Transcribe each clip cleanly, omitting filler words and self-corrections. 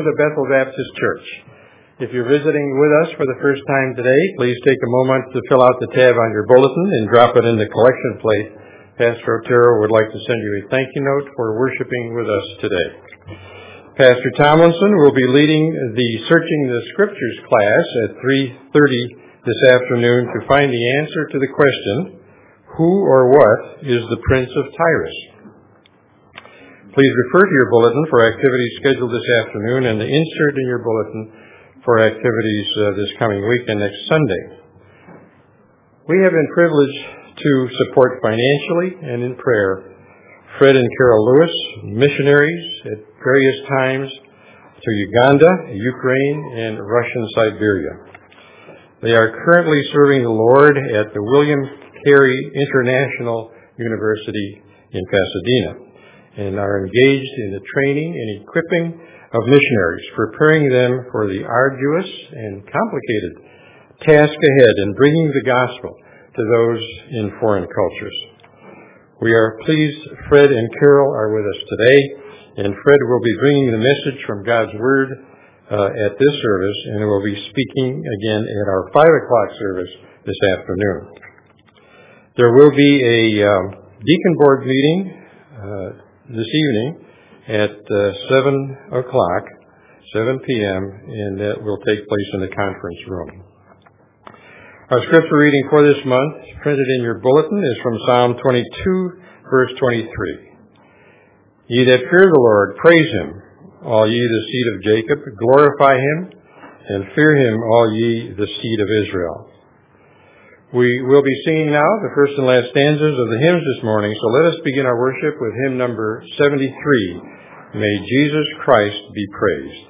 of the Bethel Baptist Church. If you're visiting with us for the first time today, please take a moment to fill out the tab on your bulletin and drop it in the collection plate. Pastor Otero would like to send you a thank you note for worshiping with us today. Pastor Tomlinson will be leading the Searching the Scriptures class at 3:30 this afternoon to find the answer to the question, who or what is the Prince of Tyrus? Please refer to your bulletin for activities scheduled this afternoon and the insert in your bulletin for activities this coming week and next Sunday. We have been privileged to support financially and in prayer Fred and Carol Lewis, missionaries at various times to Uganda, Ukraine, and Russian Siberia. They are currently serving the Lord at the William Carey International University in Pasadena, and are engaged in the training and equipping of missionaries, preparing them for the arduous and complicated task ahead in bringing the gospel to those in foreign cultures. We are pleased Fred and Carol are with us today, and Fred will be bringing the message from God's Word at this service, and will be speaking again at our 5 o'clock service this afternoon. There will be a deacon board meeting this evening at 7 o'clock, 7 p.m., and that will take place in the conference room. Our scripture reading for this month, printed in your bulletin, is from Psalm 22, verse 23. Ye that fear the Lord, praise him, all ye the seed of Jacob, glorify him, and fear him, all ye the seed of Israel. We will be singing now the first and last stanzas of the hymns this morning, so let us begin our worship with hymn number 73, May Jesus Christ be Praised.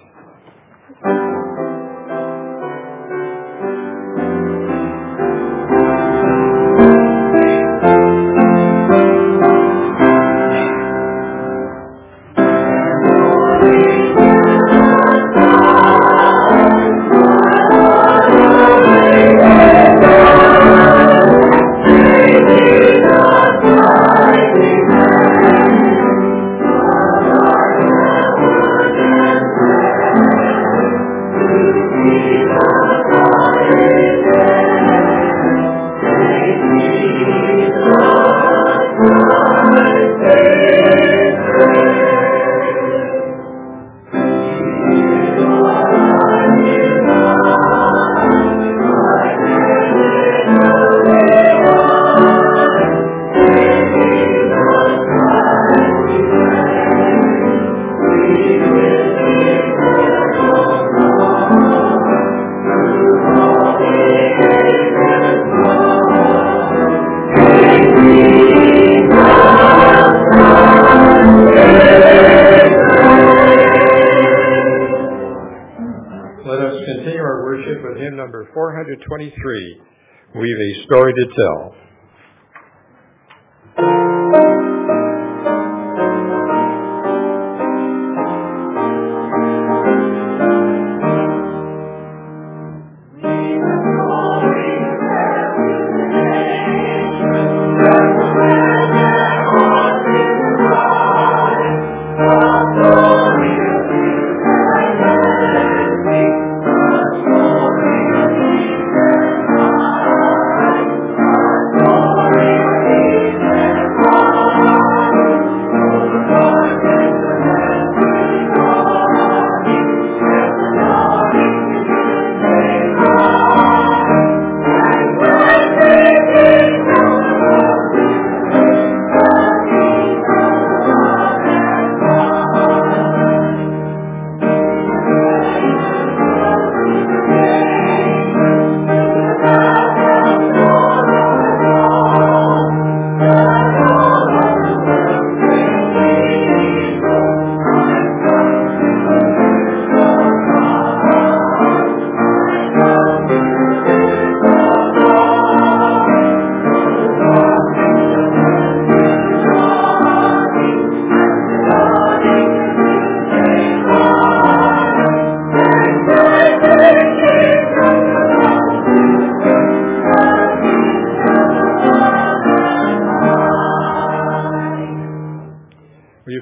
Number 423, We've a Story to Tell.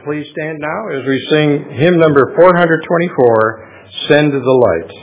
please stand now as we sing hymn number 424, Send the Light.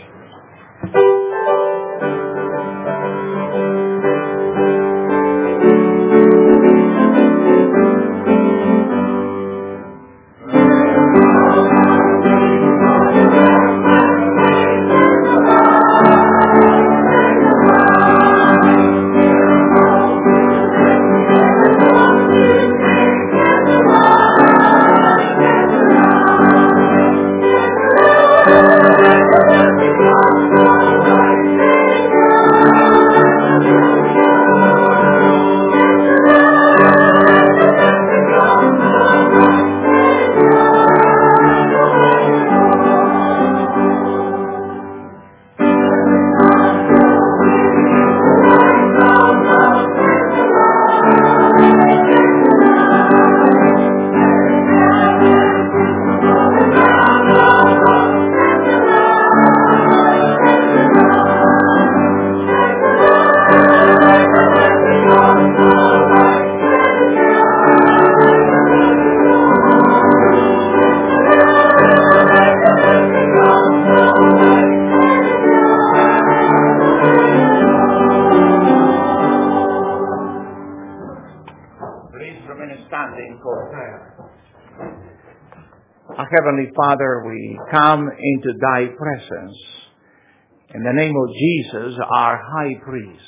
Heavenly Father, we come into thy presence in the name of Jesus, our high priest.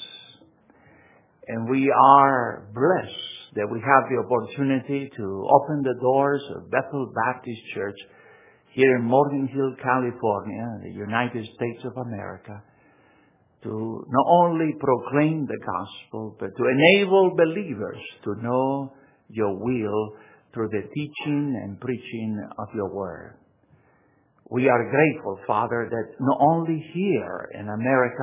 And we are blessed that we have the opportunity to open the doors of Bethel Baptist Church here in Morgan Hill, California, the United States of America, to not only proclaim the gospel, but to enable believers to know your will through the teaching and preaching of your word. We are grateful, Father, that not only here in America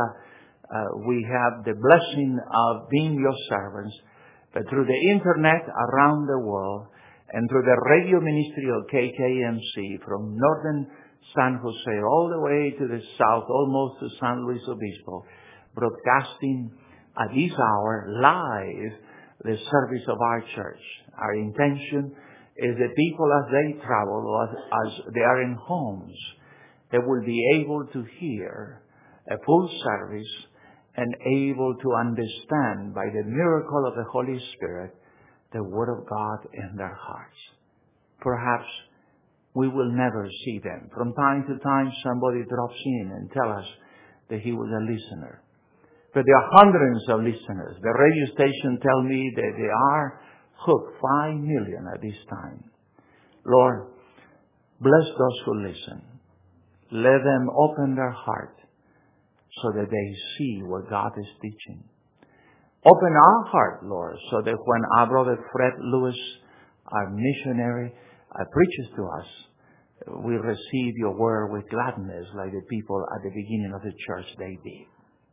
we have the blessing of being your servants, but through the internet around the world and through the radio ministry of KKMC from northern San Jose all the way to the south, almost to San Luis Obispo, broadcasting at this hour live the service of our church. Our intention is that people, as they travel, as they are in homes, they will be able to hear a full service and able to understand by the miracle of the Holy Spirit the Word of God in their hearts. Perhaps we will never see them. From time to time, somebody drops in and tells us that he was a listener. But there are hundreds of listeners. The radio station tell me that they are hooked 5 million at this time. Lord, bless those who listen. Let them open their heart so that they see what God is teaching. Open our heart, Lord, so that when our brother Fred Lewis, our missionary, preaches to us, we receive your word with gladness like the people at the beginning of the church they did.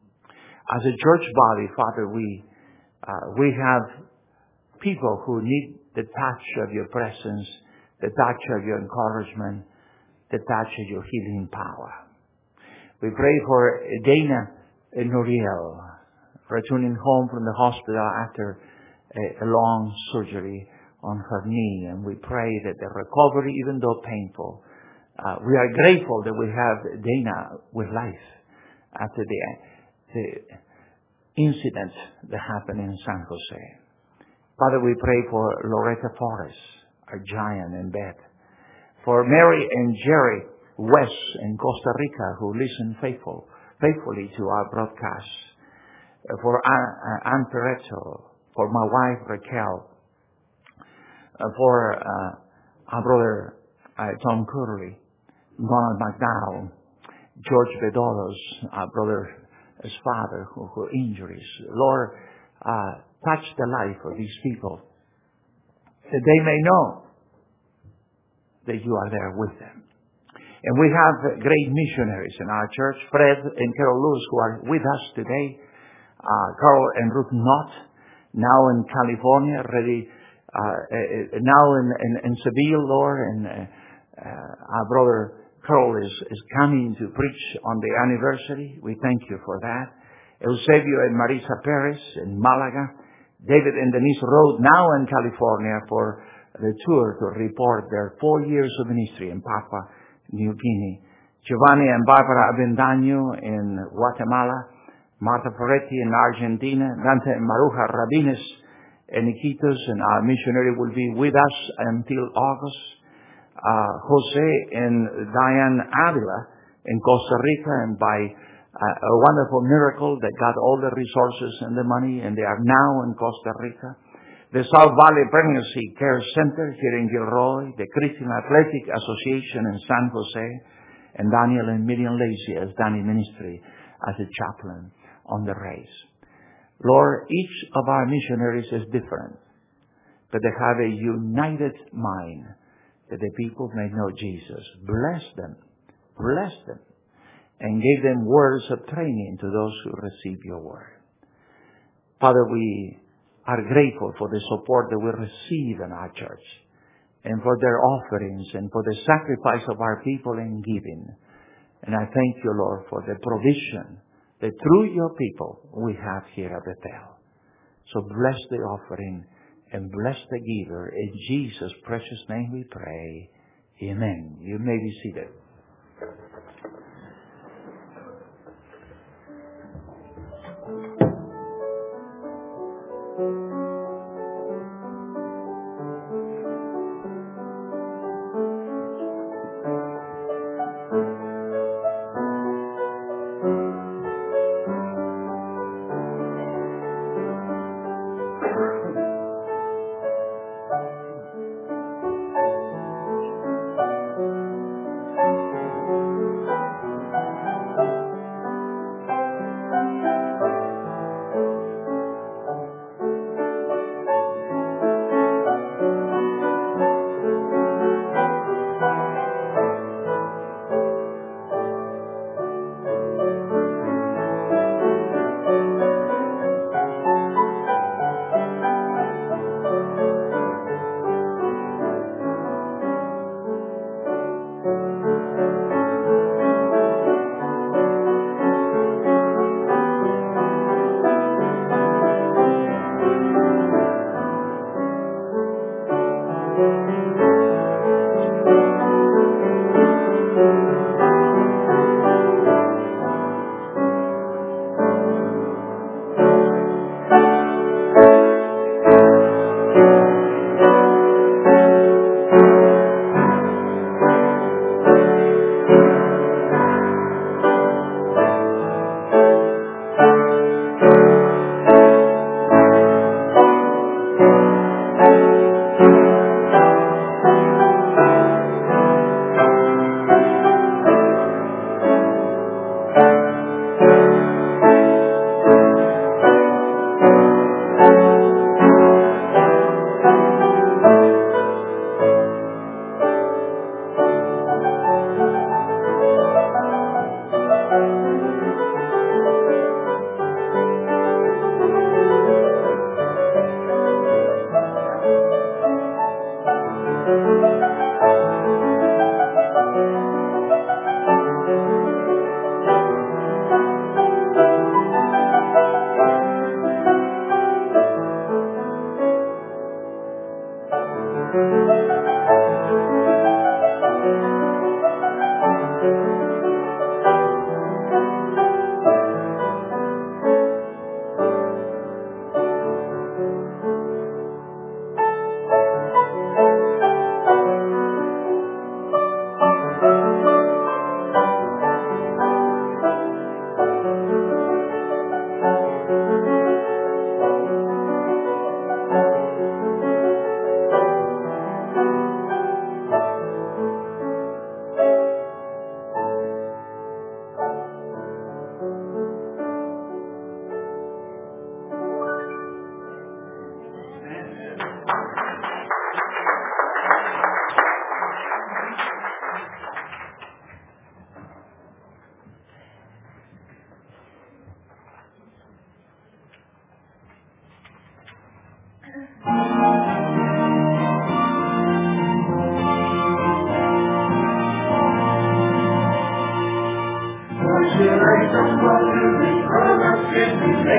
As a church body, Father, we have people who need the touch of your presence, the touch of your encouragement, the touch of your healing power. We pray for Dana Noriel, returning home from the hospital after a long surgery on her knee. And we pray that the recovery, even though painful, we are grateful that we have Dana with life after the incident that happened in San Jose. Father, we pray for Loretta Forrest, our giant in bed. For Mary and Jerry West in Costa Rica, who listen faithfully to our broadcasts. For Ann Peretto, for my wife Raquel, for our brother Tom Curley, Donald McDowell, George Bedolos, our brother's father who injuries. Lord, touch the life of these people, that they may know that you are there with them. And we have great missionaries in our church, Fred and Carol Lewis, who are with us today. Carl and Ruth Knott, now in California, ready, now in Seville, Lord, and our brother Carl is coming to preach on the anniversary. We thank you for that. Eusebio and Marisa Perez in Malaga. David and Denise Road, now in California, for the tour to report their 4 years of ministry in Papua New Guinea. Giovanni and Barbara Avendaño in Guatemala, Marta Ferretti in Argentina, Dante and Maruja Rabines in Iquitos, and our missionary will be with us until August. Jose and Diane Avila in Costa Rica, and by a wonderful miracle, they got all the resources and the money, and they are now in Costa Rica. The South Valley Pregnancy Care Center here in Gilroy, the Christian Athletic Association in San Jose, and Daniel and Miriam Lacey as Danny Ministry as a chaplain on the race. Lord, each of our missionaries is different, but they have a united mind that the people may know Jesus. Bless them, and give them words of training to those who receive your word. Father, we are grateful for the support that we receive in our church, and for their offerings, and for the sacrifice of our people in giving. And I thank you, Lord, for the provision that through your people we have here at Bethel. So bless the offering and bless the giver. In Jesus' precious name we pray. Amen. You may be seated.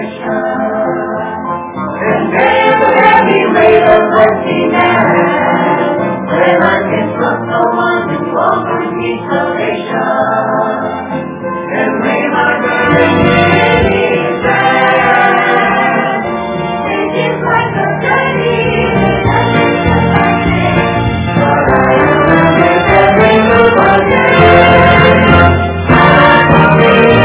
And never have you made a mercy now. When I can trust no one who offers me salvation, and lay my burden in His hand. It is like a journey that is but I am with every move again. I will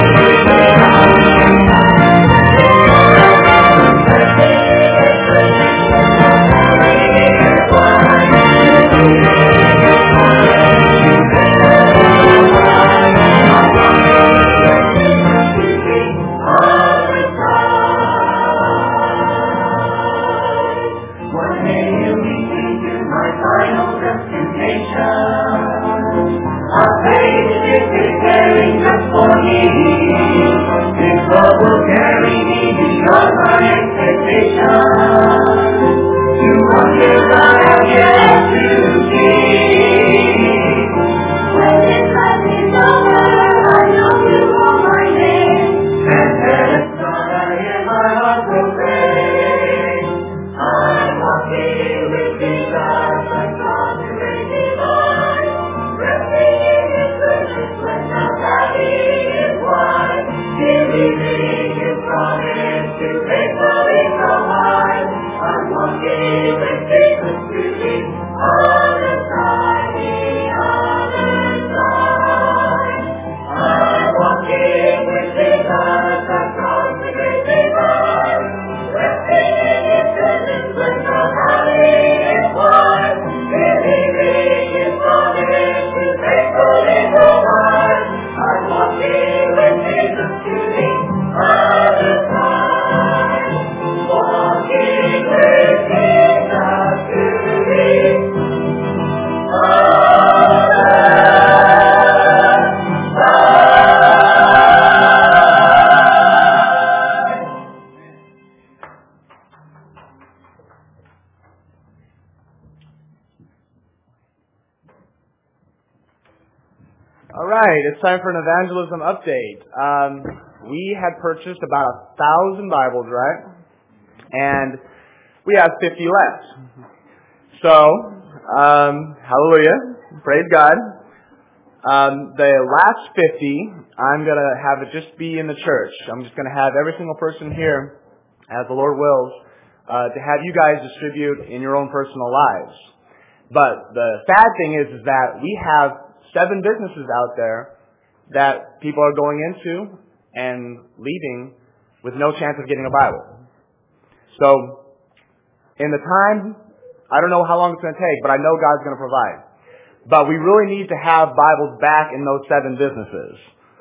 It's time for an evangelism update. We had purchased about 1,000 Bibles, right? And we have 50 left. So, hallelujah, praise God. The last 50, I'm going to have it just be in the church. I'm just going to have every single person here, as the Lord wills, to have you guys distribute in your own personal lives. But the sad thing is that we have 7 businesses out there that people are going into and leaving with no chance of getting a Bible. So, in the time, I don't know how long it's going to take, but I know God's going to provide. But we really need to have Bibles back in those 7 businesses.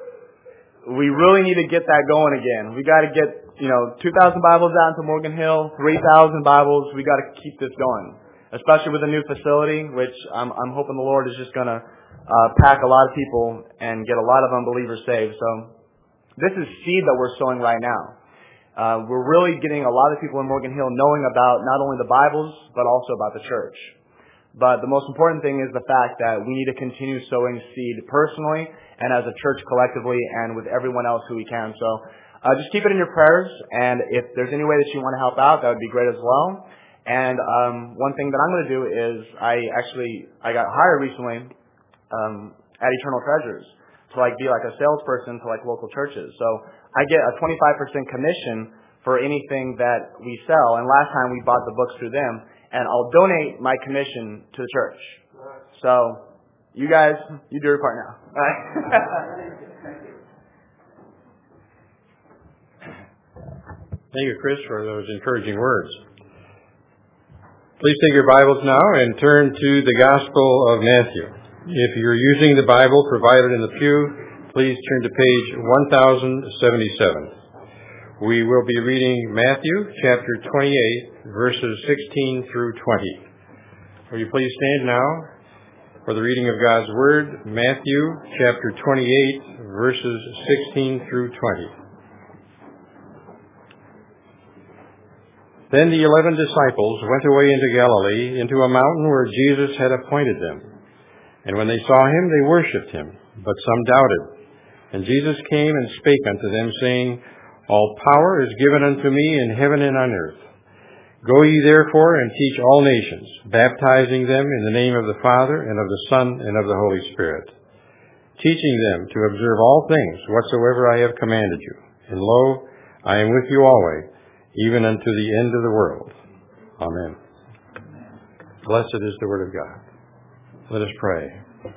We really need to get that going again. We got to get, 2,000 Bibles out into Morgan Hill, 3,000 Bibles. We got to keep this going, especially with a new facility, which I'm hoping the Lord is just going to pack a lot of people and get a lot of unbelievers saved. So this is seed that we're sowing right now. We're really getting a lot of people in Morgan Hill knowing about not only the Bibles, but also about the church. But the most important thing is the fact that we need to continue sowing seed personally and as a church collectively and with everyone else who we can. So just keep it in your prayers, and if there's any way that you want to help out, that would be great as well. And one thing that I'm going to do is I got hired recently at Eternal Treasures to be like a salesperson to local churches. So I get a 25% commission for anything that we sell. And last time we bought the books through them, and I'll donate my commission to the church. So you guys, you do your part now. All right? Thank you, Chris, for those encouraging words. Please take your Bibles now and turn to the Gospel of Matthew. If you're using the Bible provided in the pew, please turn to page 1077. We will be reading Matthew chapter 28, verses 16 through 20. Will you please stand now for the reading of God's Word, Matthew chapter 28, verses 16 through 20. Then the 11 disciples went away into Galilee, into a mountain where Jesus had appointed them. And when they saw him, they worshipped him, but some doubted. And Jesus came and spake unto them, saying, All power is given unto me in heaven and on earth. Go ye therefore and teach all nations, baptizing them in the name of the Father, and of the Son, and of the Holy Spirit, teaching them to observe all things whatsoever I have commanded you. And lo, I am with you always, even unto the end of the world. Amen. Blessed is the word of God. Let us pray.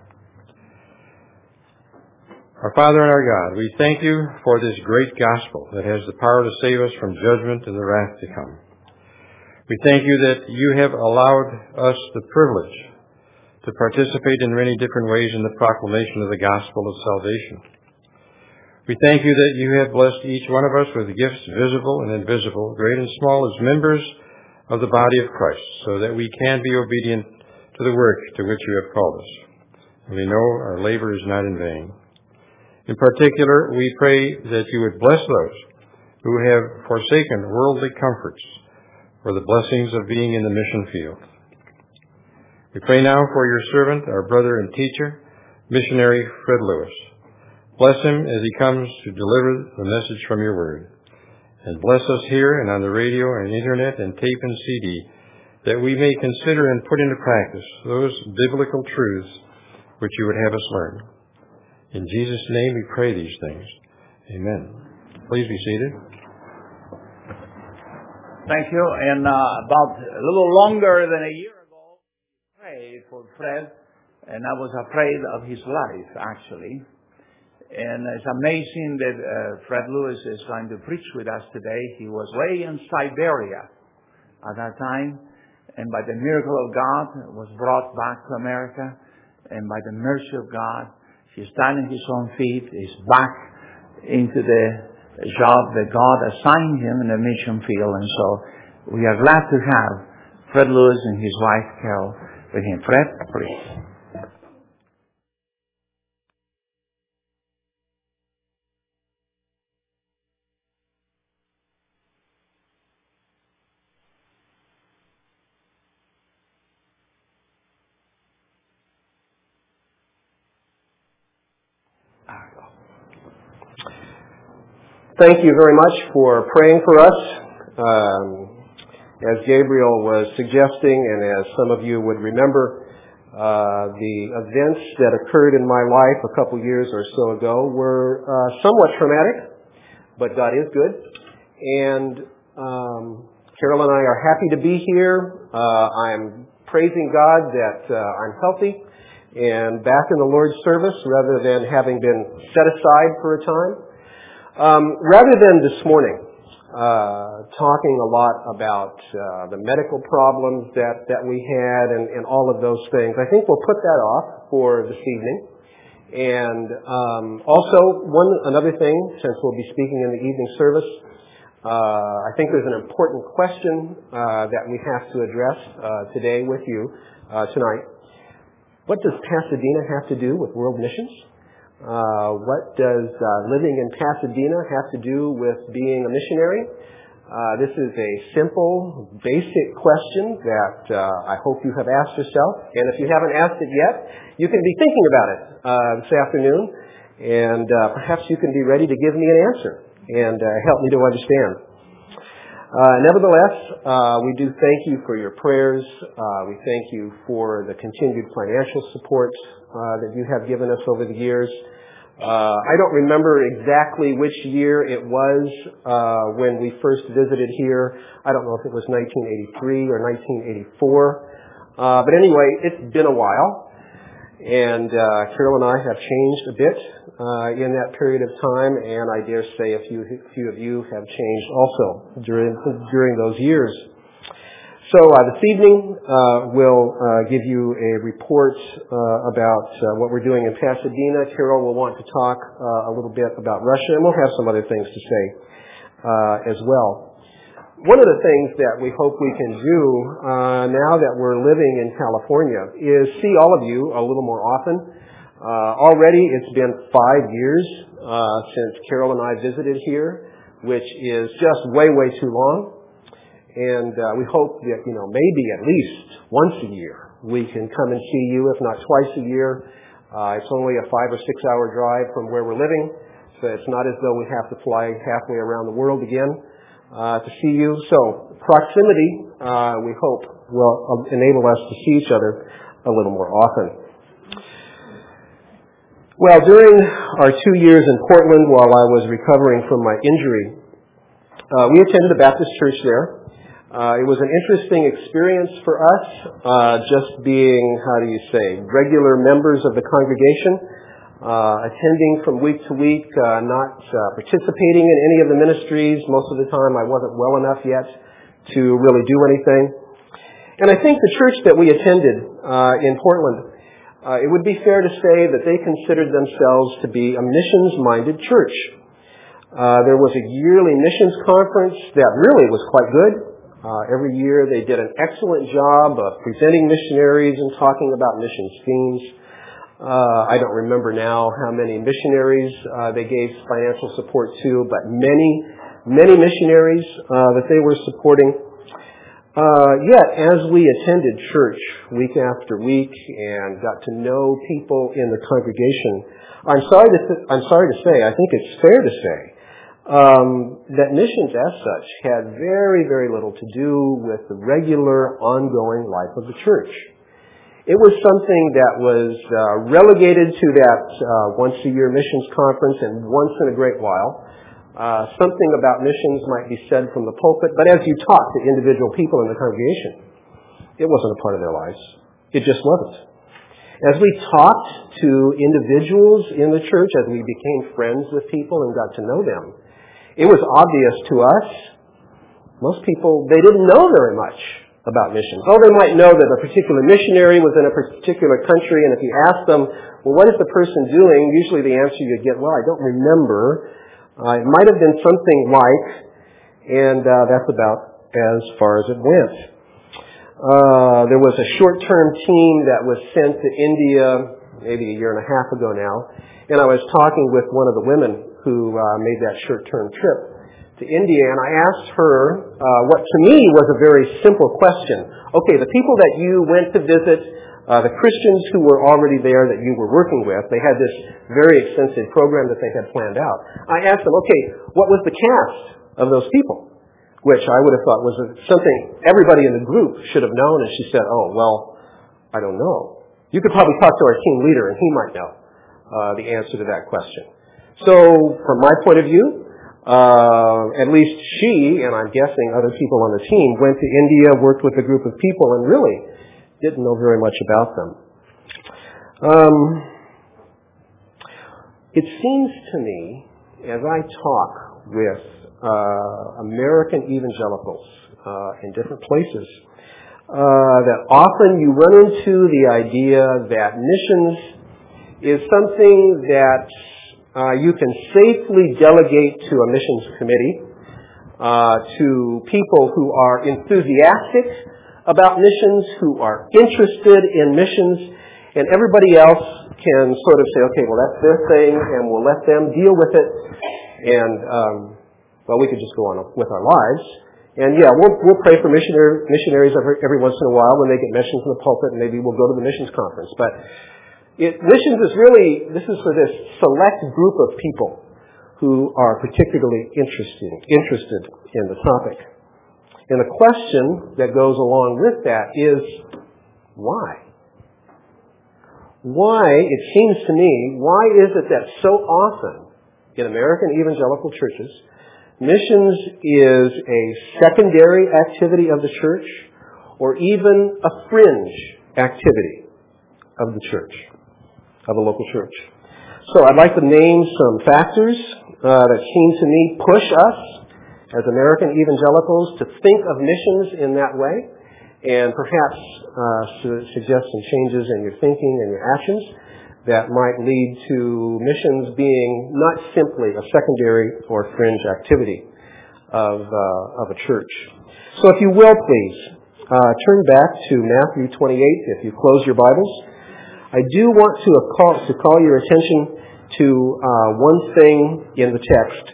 Our Father and our God, we thank you for this great gospel that has the power to save us from judgment and the wrath to come. We thank you that you have allowed us the privilege to participate in many different ways in the proclamation of the gospel of salvation. We thank you that you have blessed each one of us with gifts visible and invisible, great and small, as members of the body of Christ, so that we can be obedient to the work to which you have called us. And we know our labor is not in vain. In particular, we pray that you would bless those who have forsaken worldly comforts for the blessings of being in the mission field. We pray now for your servant, our brother and teacher, missionary Fred Lewis. Bless him as he comes to deliver the message from your word. And bless us here and on the radio and internet and tape and CD, that we may consider and put into practice those biblical truths which you would have us learn. In Jesus' name we pray these things. Amen. Please be seated. Thank you. And about a little longer than a year ago, I prayed for Fred, and I was afraid of his life, actually. And it's amazing that Fred Lewis is going to preach with us today. He was way in Siberia at that time, and by the miracle of God, was brought back to America, and by the mercy of God, he's standing his own feet, he's back into the job that God assigned him in the mission field. And so we are glad to have Fred Lewis and his wife Carol with him. Fred, please. Thank you very much for praying for us. As Gabriel was suggesting, and as some of you would remember, the events that occurred in my life a couple years or so ago were somewhat traumatic, but God is good. And Carol and I are happy to be here. I'm praising God that I'm healthy and back in the Lord's service rather than having been set aside for a time. Rather than this morning talking a lot about the medical problems that we had and all of those things, I think we'll put that off for this evening. And also, another thing, since we'll be speaking in the evening service, I think there's an important question that we have to address today with you tonight. What does Pasadena have to do with world missions? What does living in Pasadena have to do with being a missionary? This is a simple, basic question that I hope you have asked yourself. And if you haven't asked it yet, you can be thinking about it this afternoon. And perhaps you can be ready to give me an answer and help me to understand. Nevertheless, we do thank you for your prayers. We thank you for the continued financial support that you have given us over the years. I don't remember exactly which year it was when we first visited here. I don't know if it was 1983 or 1984. But anyway, it's been a while. And Carol and I have changed a bit in that period of time, and I dare say a few of you have changed also during those years. So this evening we'll give you a report about what we're doing in Pasadena. Carol will want to talk a little bit about Russia, and we'll have some other things to say as well. One of the things that we hope we can do now that we're living in California is see all of you a little more often. Already it's been 5 years since Carol and I visited here, which is just way too long. And we hope that, maybe at least once a year we can come and see you, if not twice a year. It's only a 5 or 6 hour drive from where we're living, so it's not as though we have to fly halfway around the world again. to see you. So proximity, we hope, will enable us to see each other a little more often. Well, during our 2 years in Portland while I was recovering from my injury, we attended a Baptist church there. It was an interesting experience for us, just being, regular members of the congregation, attending from week to week, not participating in any of the ministries. Most of the time I wasn't well enough yet to really do anything. And I think the church that we attended in Portland, it would be fair to say that they considered themselves to be a missions-minded church. There was a yearly missions conference that really was quite good. Every year they did an excellent job of presenting missionaries and talking about missions themes. I don't remember now how many missionaries they gave financial support to, but many missionaries that they were supporting. Yet, as we attended church week after week and got to know people in the congregation, I'm sorry to say, I think it's fair to say, that missions as such had very, very little to do with the regular, ongoing life of the church. It was something that was relegated to that once-a-year missions conference and once in a great while. Something about missions might be said from the pulpit, but as you talk to individual people in the congregation, it wasn't a part of their lives. It just wasn't. As we talked to individuals in the church, as we became friends with people and got to know them, it was obvious to us, most people, they didn't know very much about missions. Oh, they might know that a particular missionary was in a particular country, and if you ask them, well, what is the person doing? Usually the answer you get, well, I don't remember. It might have been something like, and that's about as far as it went. There was a short-term team that was sent to India maybe a year and a half ago now, and I was talking with one of the women who made that short-term trip to India, and I asked her what to me was a very simple question. Okay, the people that you went to visit, the Christians who were already there that you were working with, they had this very extensive program that they had planned out. I asked them, okay, what was the cast of those people? Which I would have thought was something everybody in the group should have known, and she said, oh, well, I don't know. You could probably talk to our team leader, and he might know the answer to that question. So, from my point of view, at least she, and I'm guessing other people on the team, went to India, worked with a group of people, and really didn't know very much about them. It seems to me, as I talk with American evangelicals in different places, that often you run into the idea that missions is something that you can safely delegate to a missions committee, to people who are enthusiastic about missions, who are interested in missions, and everybody else can sort of say, okay, well, that's their thing, and we'll let them deal with it, and, we could just go on with our lives. And yeah, we'll pray for missionaries every once in a while when they get mentioned from the pulpit, and maybe we'll go to the missions conference. But missions is really, this is for this select group of people who are particularly interested in the topic. And the question that goes along with that is, why? Why, it seems to me, why is it that so often in American evangelical churches, missions is a secondary activity of the church or even a fringe activity of the church, of the local church? So I'd like to name some factors that seem to me push us as American evangelicals to think of missions in that way, and perhaps suggest some changes in your thinking and your actions that might lead to missions being not simply a secondary or fringe activity of a church. So if you will, please, turn back to Matthew 28 if you close your Bibles. I do want to call your attention to one thing in the text.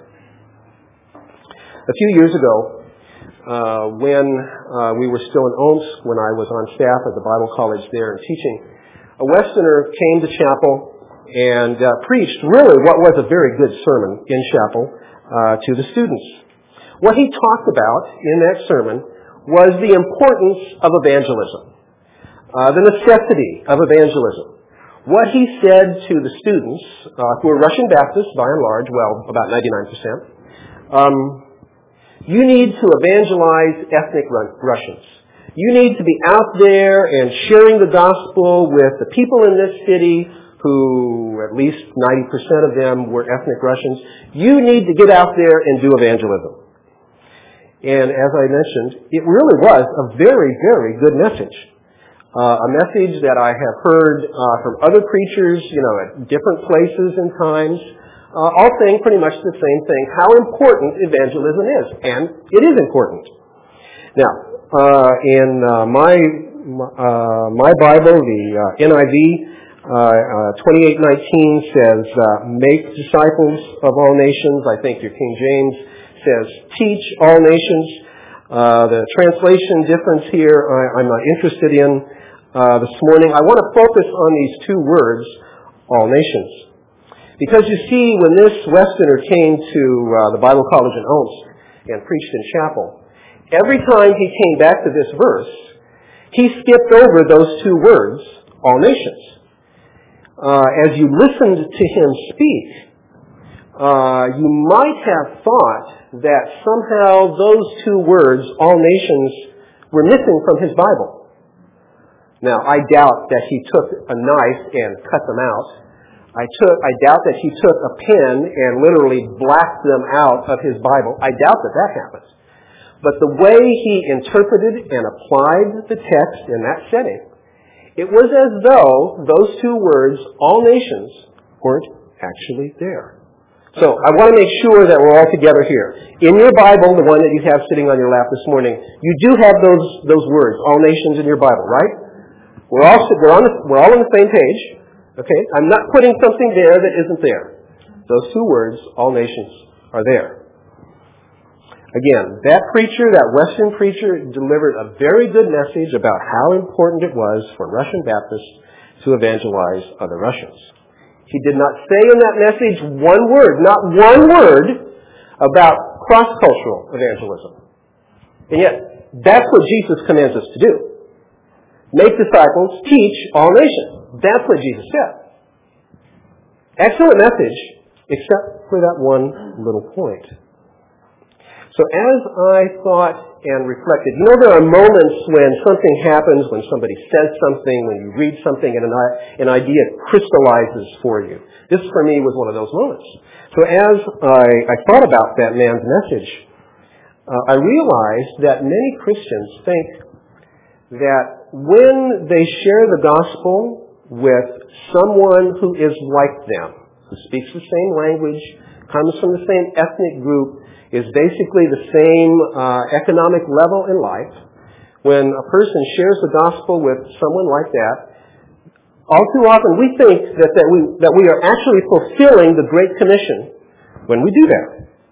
A few years ago, when we were still in Omsk, when I was on staff at the Bible College there and teaching, a Westerner came to chapel and preached really what was a very good sermon in chapel to the students. What he talked about in that sermon was the importance of evangelism, the necessity of evangelism. What he said to the students, who were Russian Baptists by and large, well, about 99%, you need to evangelize ethnic Russians. You need to be out there and sharing the gospel with the people in this city who, at least 90% of them, were ethnic Russians. You need to get out there and do evangelism. And as I mentioned, it really was a very, very good message. A message that I have heard from other preachers, at different places and times, all saying pretty much the same thing, how important evangelism is. And it is important. Now, in my Bible, the NIV, 28:19 says, make disciples of all nations. I think your King James says, teach all nations. The translation difference here I'm not interested in this morning. I want to focus on these two words, all nations. Because you see, when this Westerner came to the Bible College in Omsk and preached in chapel, every time he came back to this verse, he skipped over those two words, all nations. As you listened to him speak, you might have thought that somehow those two words, all nations, were missing from his Bible. Now, I doubt that he took a knife and cut them out. I doubt that he took a pen and literally blacked them out of his Bible. I doubt that happened. But the way he interpreted and applied the text in that setting, it was as though those two words, all nations, weren't actually there. So I want to make sure that we're all together here. In your Bible, the one that you have sitting on your lap this morning, you do have those words, all nations, in your Bible, right? We're all on the same page. Okay? I'm not putting something there that isn't there. Those two words, all nations, are there. Again, that Western preacher, delivered a very good message about how important it was for Russian Baptists to evangelize other Russians. He did not say in that message one word, not one word, about cross-cultural evangelism. And yet, that's what Jesus commands us to do. Make disciples, teach all nations. That's what Jesus said. Excellent message, except for that one little point. So as I thought and reflected, there are moments when something happens, when somebody says something, when you read something and an idea crystallizes for you. This for me was one of those moments. So as I thought about that man's message, I realized that many Christians think that when they share the gospel with someone who is like them, who speaks the same language, comes from the same ethnic group, is basically the same economic level in life, when a person shares the gospel with someone like that, all too often we think that we are actually fulfilling the Great Commission when we do that.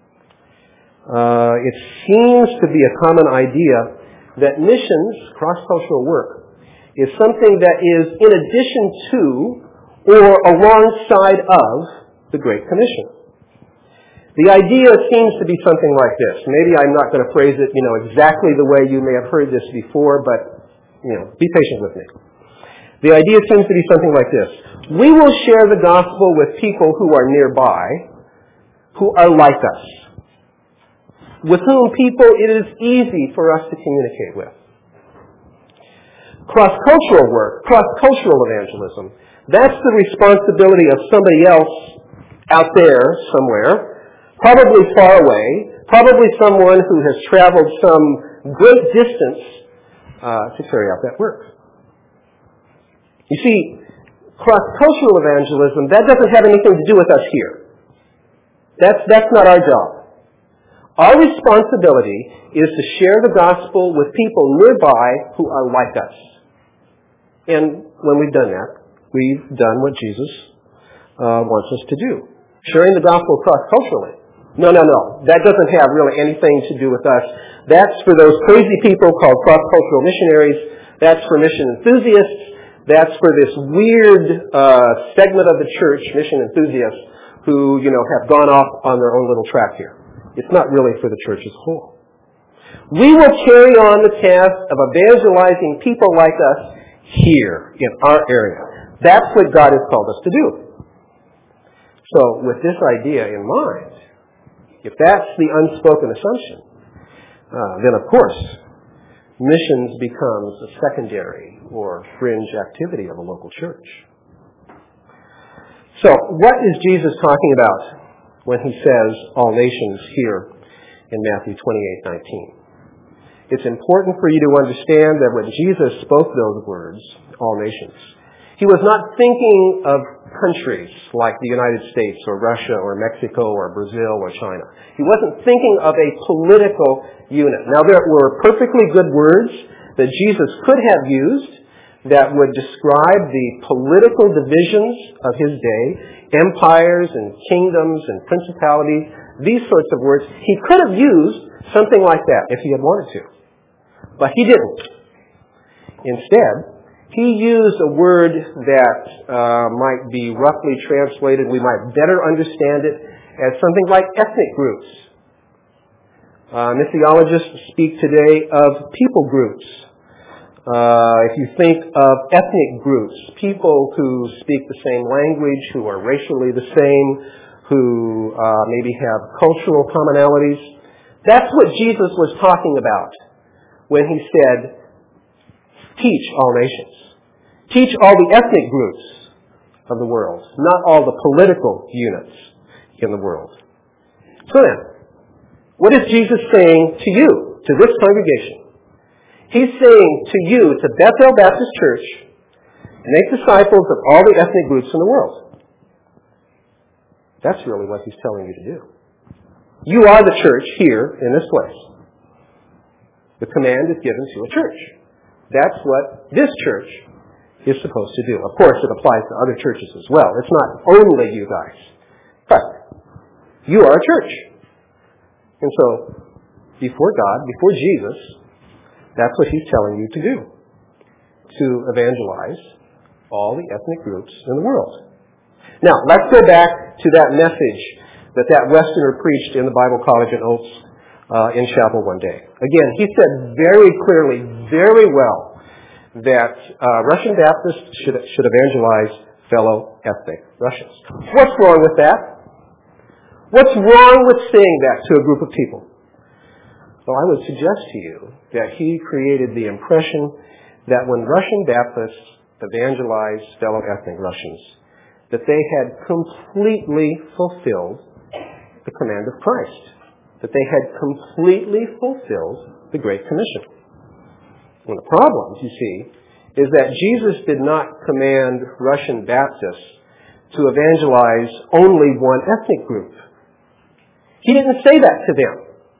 It seems to be a common idea that missions, cross-cultural work, is something that is in addition to or alongside of the Great Commission. The idea seems to be something like this. Maybe I'm not going to phrase it, exactly the way you may have heard this before, but, be patient with me. The idea seems to be something like this. We will share the gospel with people who are nearby, who are like us, with whom people it is easy for us to communicate with. Cross-cultural work, cross-cultural evangelism, that's the responsibility of somebody else out there somewhere, probably far away, probably someone who has traveled some great distance to carry out that work. You see, cross-cultural evangelism, that doesn't have anything to do with us here. That's not our job. Our responsibility is to share the gospel with people nearby who are like us. And when we've done that, we've done what Jesus wants us to do. Sharing the gospel cross-culturally. No. That doesn't have really anything to do with us. That's for those crazy people called cross-cultural missionaries. That's for mission enthusiasts. That's for this weird segment of the church, mission enthusiasts, who, have gone off on their own little track here. It's not really for the church as a whole. We will carry on the task of evangelizing people like us here in our area. That's what God has called us to do. So with this idea in mind, if that's the unspoken assumption, then of course, missions becomes a secondary or fringe activity of a local church. So what is Jesus talking about when he says all nations here in Matthew 28:19? It's important for you to understand that when Jesus spoke those words, all nations, he was not thinking of countries like the United States or Russia or Mexico or Brazil or China. He wasn't thinking of a political unit. Now, there were perfectly good words that Jesus could have used that would describe the political divisions of his day, empires and kingdoms and principalities, these sorts of words. He could have used something like that if he had wanted to. But he didn't. Instead, he used a word that might be roughly translated, we might better understand it, as something like ethnic groups. Missiologists speak today of people groups. If you think of ethnic groups, people who speak the same language, who are racially the same, who maybe have cultural commonalities, that's what Jesus was talking about when he said, teach all nations. Teach all the ethnic groups of the world, not all the political units in the world. So then, what is Jesus saying to you, to this congregation? He's saying to you, to Bethel Baptist Church, make disciples of all the ethnic groups in the world. That's really what he's telling you to do. You are the church here in this place. The command is given to a church. That's what this church is supposed to do. Of course, it applies to other churches as well. It's not only you guys. But you are a church. And so, before God, before Jesus, that's what he's telling you to do. To evangelize all the ethnic groups in the world. Now, let's go back to that message that Westerner preached in the Bible College at Oaks in chapel one day. Again, he said very clearly, very well, that Russian Baptists should evangelize fellow ethnic Russians. What's wrong with that? What's wrong with saying that to a group of people? Well, I would suggest to you that he created the impression that when Russian Baptists evangelized fellow ethnic Russians, that they had completely fulfilled the command of Christ. That they had completely fulfilled the Great Commission. One of the problems, you see, is that Jesus did not command Russian Baptists to evangelize only one ethnic group. He didn't say that to them.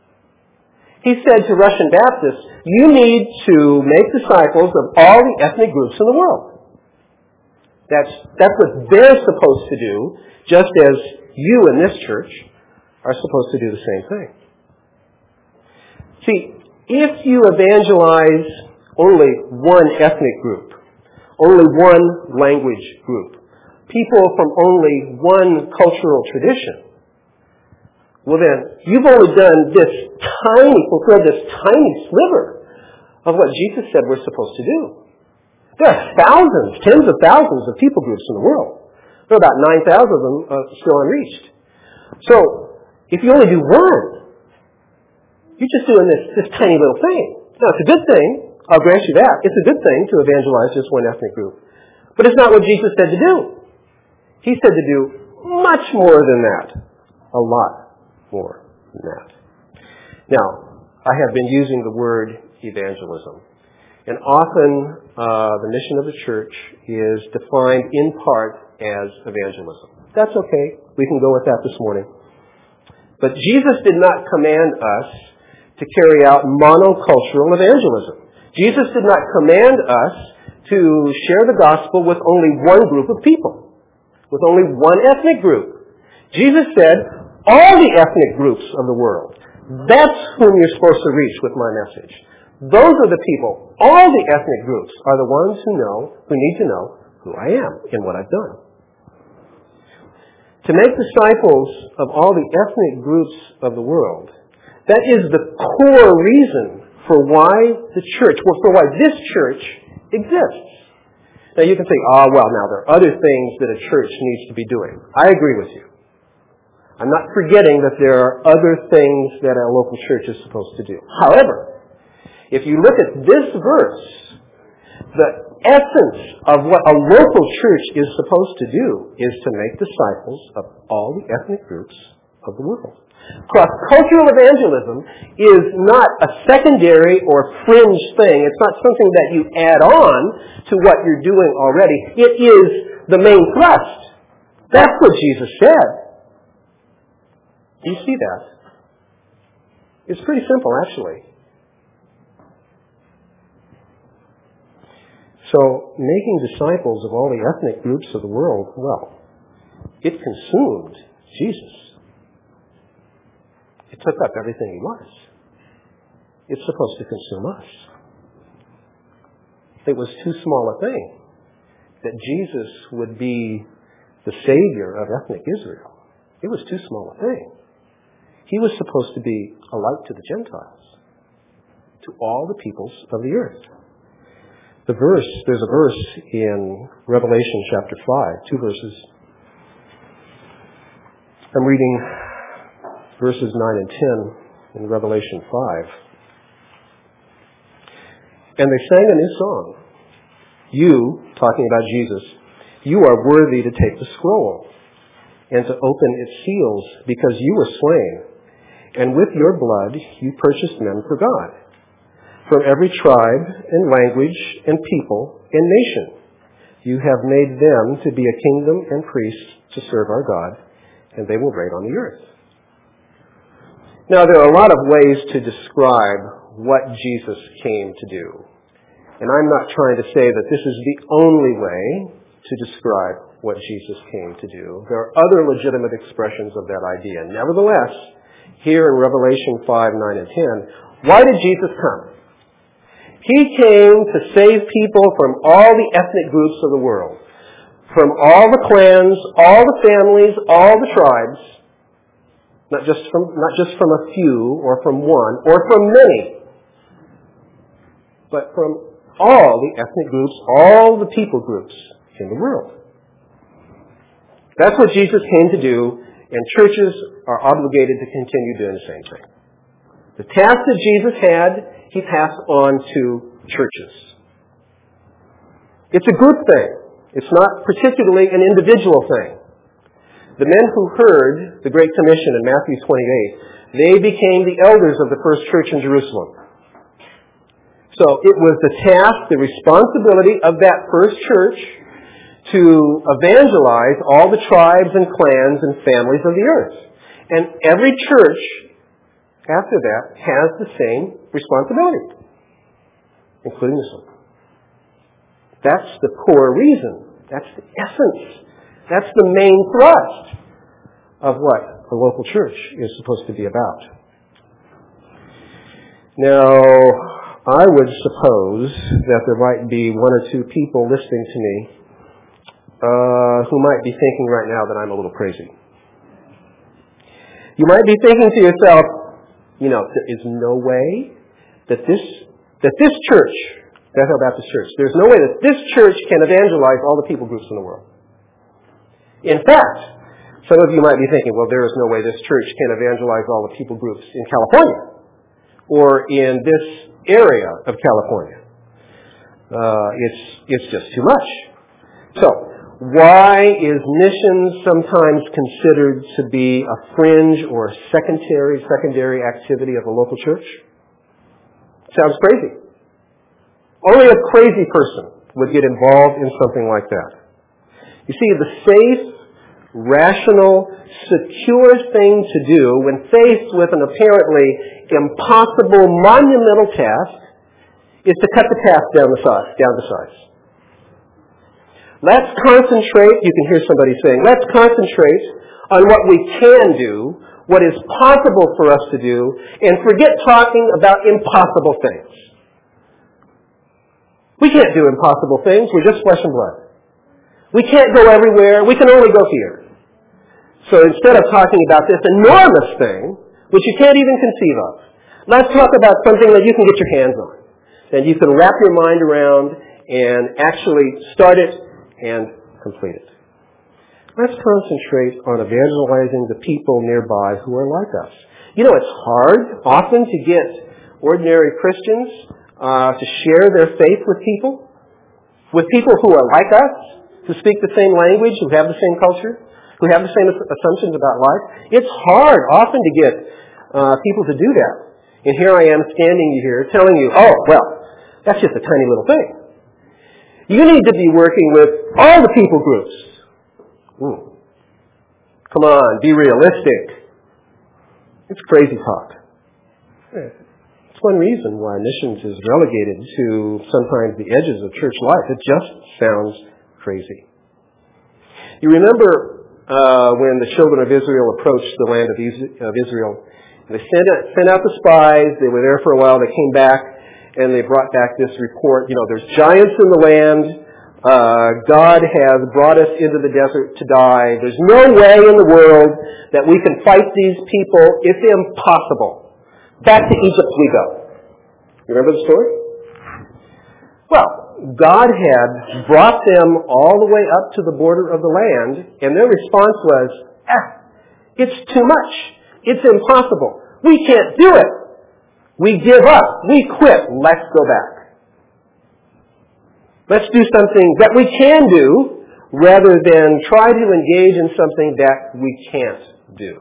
He said to Russian Baptists, you need to make disciples of all the ethnic groups in the world. That's what they're supposed to do, just as you in this church are supposed to do the same thing. See, if you evangelize only one ethnic group, only one language group, people from only one cultural tradition, well then, you've only done fulfilled this tiny sliver of what Jesus said we're supposed to do. There are thousands, tens of thousands of people groups in the world. There are about 9,000 of them still unreached. So, if you only do one, you're just doing this tiny little thing. Now, it's a good thing. I'll grant you that. It's a good thing to evangelize just one ethnic group. But it's not what Jesus said to do. He said to do much more than that. A lot more than that. Now, I have been using the word evangelism. And often the mission of the church is defined in part as evangelism. That's okay. We can go with that this morning. But Jesus did not command us to carry out monocultural evangelism. Jesus did not command us to share the gospel with only one group of people, with only one ethnic group. Jesus said, all the ethnic groups of the world, that's whom you're supposed to reach with my message. Those are the people, all the ethnic groups are the ones who need to know who I am and what I've done. To make disciples of all the ethnic groups of the world. That is the core reason for why the church, for why this church exists. Now you can think, now there are other things that a church needs to be doing. I agree with you. I'm not forgetting that there are other things that a local church is supposed to do. However, if you look at this verse, the essence of what a local church is supposed to do is to make disciples of all the ethnic groups of the world. Cross-cultural evangelism is not a secondary or fringe thing. It's not something that you add on to what you're doing already. It is the main thrust. That's what Jesus said. Do you see that? It's pretty simple, actually. So, making disciples of all the ethnic groups of the world, well, it consumed Jesus. It took up everything he was. It's supposed to consume us. It was too small a thing that Jesus would be the Savior of ethnic Israel. It was too small a thing. He was supposed to be a light to the Gentiles, to all the peoples of the earth. There's a verse in Revelation chapter 5, 2 verses. I'm reading verses 9 and 10 in Revelation 5. And they sang a new song. You, talking about Jesus, you are worthy to take the scroll and to open its seals because you were slain. And with your blood you purchased men for God, from every tribe and language and people and nation. You have made them to be a kingdom and priests to serve our God, and they will reign on the earth. Now, there are a lot of ways to describe what Jesus came to do. And I'm not trying to say that this is the only way to describe what Jesus came to do. There are other legitimate expressions of that idea. Nevertheless, here in Revelation 5, 9, and 10, why did Jesus come? He came to save people from all the ethnic groups of the world, from all the clans, all the families, all the tribes, not just from a few or from one or from many, but from all the ethnic groups, all the people groups in the world. That's what Jesus came to do, and churches are obligated to continue doing the same thing. The task that Jesus had, he passed on to churches. It's a group thing. It's not particularly an individual thing. The men who heard the Great Commission in Matthew 28, they became the elders of the first church in Jerusalem. So it was the task, the responsibility of that first church to evangelize all the tribes and clans and families of the earth. And every church after that has the same responsibility, including this one. That's the core reason. That's the essence. That's the main thrust of what a local church is supposed to be about. Now, I would suppose that there might be one or two people listening to me who might be thinking right now that I'm a little crazy. You might be thinking to yourself, there is no way that this church, Bethel Baptist Church, there's no way that this church can evangelize all the people groups in the world. In fact, some of you might be thinking, well, there is no way this church can evangelize all the people groups in California or in this area of California. It's just too much. So, why is missions sometimes considered to be a fringe or secondary activity of a local church? Sounds crazy. Only a crazy person would get involved in something like that. You see, the safe, rational, secure thing to do when faced with an apparently impossible, monumental task is to cut the task down to size. Let's concentrate, you can hear somebody saying, let's concentrate on what we can do, what is possible for us to do, and forget talking about impossible things. We can't do impossible things. We're just flesh and blood. We can't go everywhere. We can only go here. So instead of talking about this enormous thing, which you can't even conceive of, let's talk about something that you can get your hands on, that you can wrap your mind around and actually start it and complete it. Let's concentrate on evangelizing the people nearby who are like us. You know, it's hard often to get ordinary Christians to share their faith with people who are like us, who speak the same language, who have the same culture, who have the same assumptions about life. It's hard often to get people to do that. And here I am standing here telling you, oh, well, that's just a tiny little thing. You need to be working with all the people groups. Come on, be realistic. It's crazy talk. It's one reason why missions is relegated to sometimes the edges of church life. It just sounds crazy. You remember when the children of Israel approached the land of Israel, they sent out the spies. They were there for a while. They came back, and they brought back this report. You know, there's giants in the land. God has brought us into the desert to die. There's no way in the world that we can fight these people. It's impossible. Back to Egypt we go. You remember the story? Well, God had brought them all the way up to the border of the land, and their response was, it's too much. It's impossible. We can't do it. We give up. We quit. Let's go back. Let's do something that we can do rather than try to engage in something that we can't do.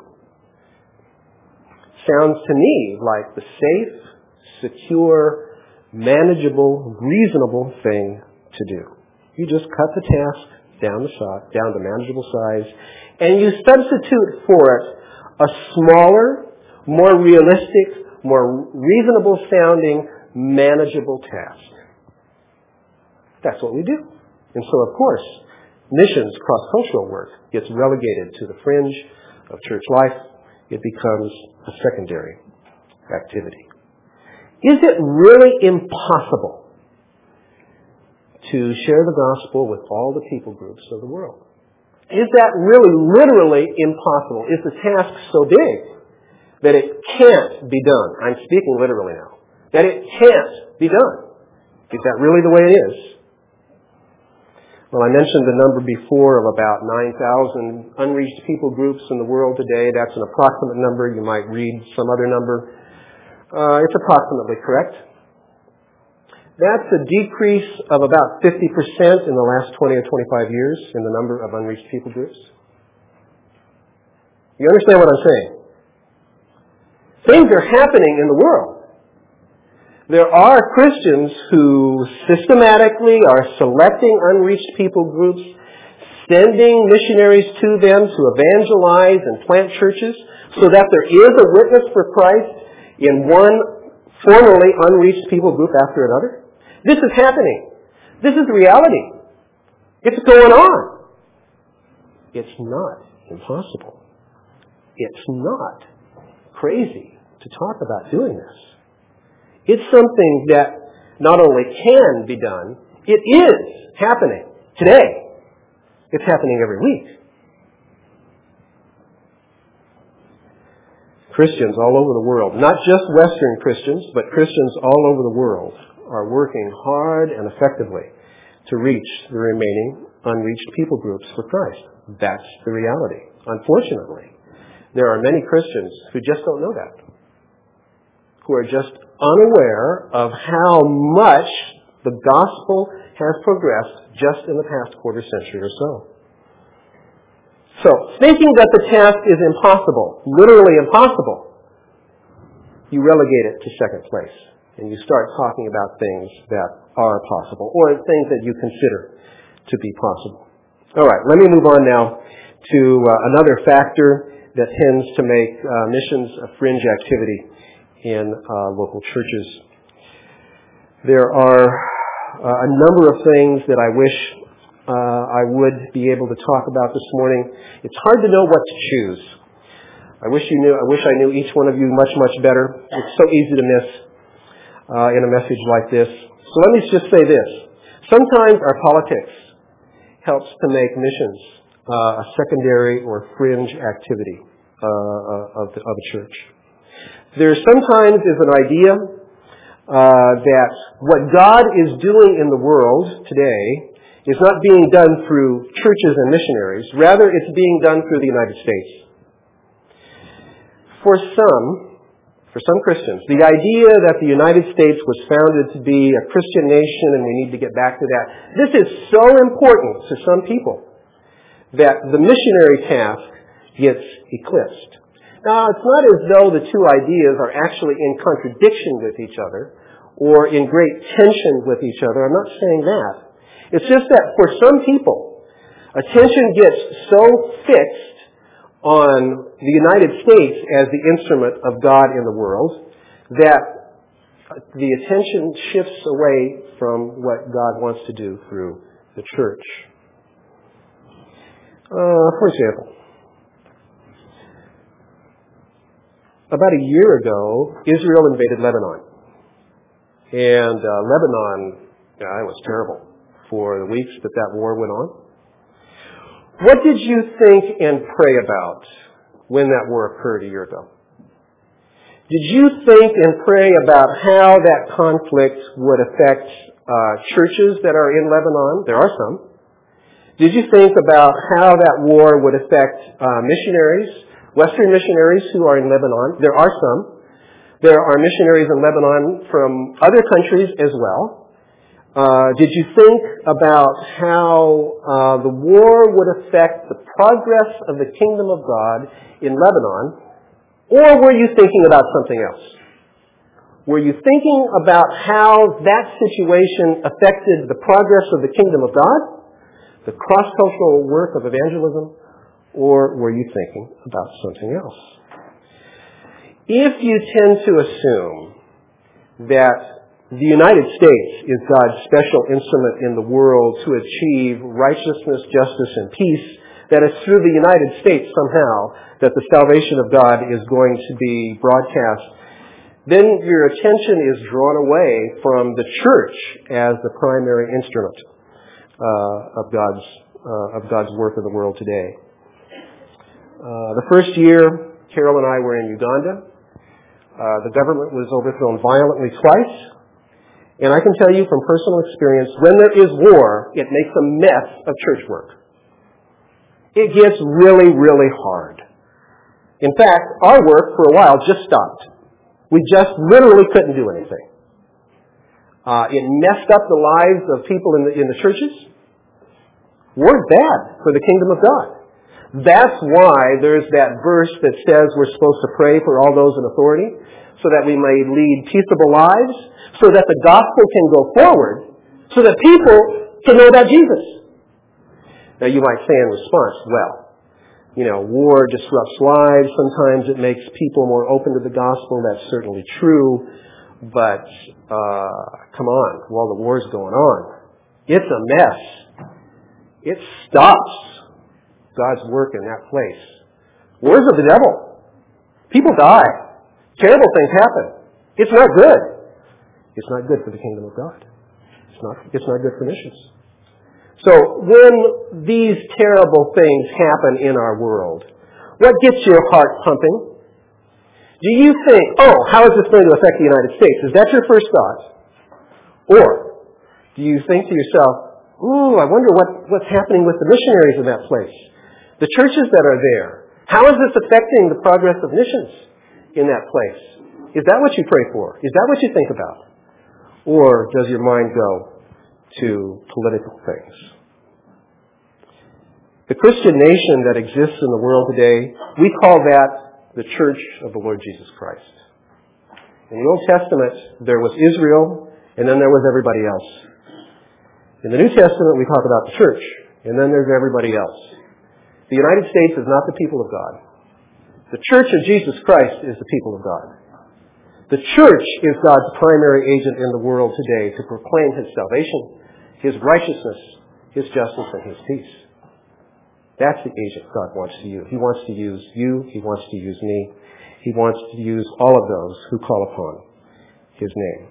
Sounds to me like the safe, secure, manageable, reasonable thing to do. You just cut the task down to manageable size, and you substitute for it a smaller, more realistic, more reasonable sounding, manageable task. That's what we do. And so, of course, missions, cross-cultural work, gets relegated to the fringe of church life. It becomes a secondary activity. Is it really impossible to share the gospel with all the people groups of the world? Is that really literally impossible? Is the task so big that it can't be done? I'm speaking literally now. That it can't be done. Is that really the way it is? Well, I mentioned the number before of about 9,000 unreached people groups in the world today. That's an approximate number. You might read some other number. It's approximately correct. That's a decrease of about 50% in the last 20 or 25 years in the number of unreached people groups. You understand what I'm saying? Things are happening in the world. There are Christians who systematically are selecting unreached people groups, sending missionaries to them to evangelize and plant churches so that there is a witness for Christ in one formerly unreached people group after another. This is happening. This is reality. It's going on. It's not impossible. It's not crazy to talk about doing this. It's something that not only can be done, it is happening today. It's happening every week. Christians all over the world, not just Western Christians, but Christians all over the world, are working hard and effectively to reach the remaining unreached people groups for Christ. That's the reality. Unfortunately, there are many Christians who just don't know that, who are just unaware of how much the gospel has progressed just in the past quarter century or so. So, thinking that the task is impossible, literally impossible, you relegate it to second place. And you start talking about things that are possible, or things that you consider to be possible. All right, let me move on now to another factor that tends to make missions a fringe activity in local churches. There are a number of things that I wish I would be able to talk about this morning. It's hard to know what to choose. I wish I knew each one of you much, much better. It's so easy to miss in a message like this. So let me just say this. Sometimes our politics helps to make missions a secondary or fringe activity of a church. There sometimes is an idea that what God is doing in the world today is not being done through churches and missionaries. Rather, it's being done through the United States. For some Christians, the idea that the United States was founded to be a Christian nation and we need to get back to that, this is so important to some people that the missionary task gets eclipsed. Now, it's not as though the two ideas are actually in contradiction with each other or in great tension with each other. I'm not saying that. It's just that for some people, attention gets so fixed on the United States as the instrument of God in the world that the attention shifts away from what God wants to do through the church. For example, about a year ago, Israel invaded Lebanon. And Lebanon, it was terrible for the weeks that war went on. What did you think and pray about when that war occurred a year ago? Did you think and pray about how that conflict would affect churches that are in Lebanon? There are some. Did you think about how that war would affect missionaries, Western missionaries who are in Lebanon? There are some. There are missionaries in Lebanon from other countries as well. Did you think about how the war would affect the progress of the kingdom of God in Lebanon? Or were you thinking about something else? Were you thinking about how that situation affected the progress of the kingdom of God, the cross-cultural work of evangelism, or were you thinking about something else? If you tend to assume that the United States is God's special instrument in the world to achieve righteousness, justice, and peace, that it's through the United States somehow that the salvation of God is going to be broadcast, then your attention is drawn away from the church as the primary instrument of God's work in the world today. The first year, Carol and I were in Uganda. The government was overthrown violently twice. And I can tell you from personal experience, when there is war, it makes a mess of church work. It gets really, really hard. In fact, our work for a while just stopped. We just literally couldn't do anything. It messed up the lives of people in the churches. War's bad for the kingdom of God. That's why there's that verse that says we're supposed to pray for all those in authority so that we may lead peaceable lives, so that the gospel can go forward, so that people can know about Jesus. Now you might say in response, well, war disrupts lives. Sometimes it makes people more open to the gospel. That's certainly true. But, come on, while the war's going on, it's a mess. It stops God's work in that place. Wars of the devil. People die. Terrible things happen. It's not good. It's not good for the kingdom of God. It's not good for missions. So when these terrible things happen in our world, what gets your heart pumping? Do you think, how is this going to affect the United States? Is that your first thought? Or do you think to yourself, I wonder what's happening with the missionaries in that place? The churches that are there. How is this affecting the progress of missions in that place? Is that what you pray for? Is that what you think about? Or does your mind go to political things? The Christian nation that exists in the world today, we call that the Church of the Lord Jesus Christ. In the Old Testament, there was Israel, and then there was everybody else. In the New Testament, we talk about the church, and then there's everybody else. The United States is not the people of God. The Church of Jesus Christ is the people of God. The church is God's primary agent in the world today to proclaim His salvation, His righteousness, His justice, and His peace. That's the agent God wants to use. He wants to use you. He wants to use me. He wants to use all of those who call upon His name.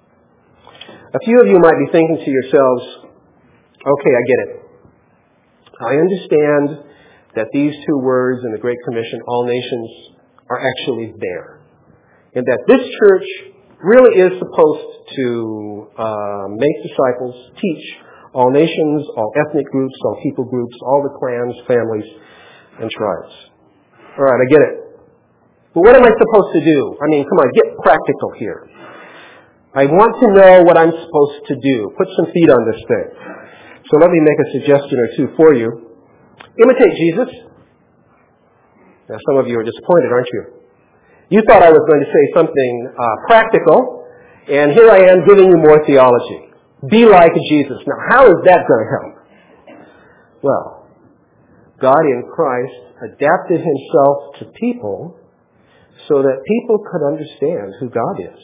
A few of you might be thinking to yourselves, okay, I get it. I understand that these two words in the Great Commission, all nations, are actually there. And that this church really is supposed to make disciples, teach all nations, all ethnic groups, all people groups, all the clans, families, and tribes. All right, I get it. But what am I supposed to do? I mean, come on, get practical here. I want to know what I'm supposed to do. Put some feet on this thing. So let me make a suggestion or two for you. Imitate Jesus. Now, some of you are disappointed, aren't you? You thought I was going to say something practical, and here I am giving you more theology. Be like Jesus. Now, how is that going to help? Well, God in Christ adapted himself to people so that people could understand who God is.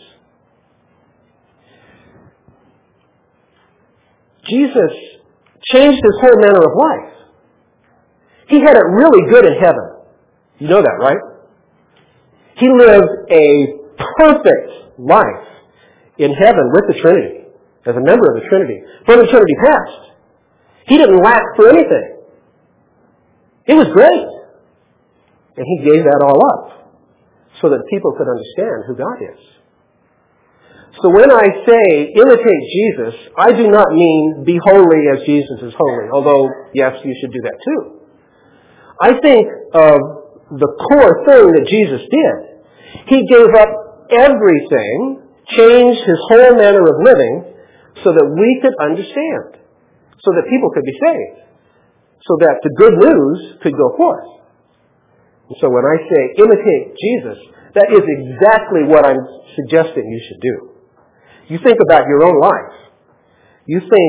Jesus changed his whole manner of life. He had it really good in heaven. You know that, right? He lived a perfect life in heaven with the Trinity, as a member of the Trinity, from eternity past. He didn't lack for anything. It was great. And he gave that all up so that people could understand who God is. So when I say imitate Jesus, I do not mean be holy as Jesus is holy, although, yes, you should do that too. I think of the core thing that Jesus did. He gave up everything, changed his whole manner of living so that we could understand, so that people could be saved, so that the good news could go forth. And so when I say imitate Jesus, that is exactly what I'm suggesting you should do. You think about your own life. You think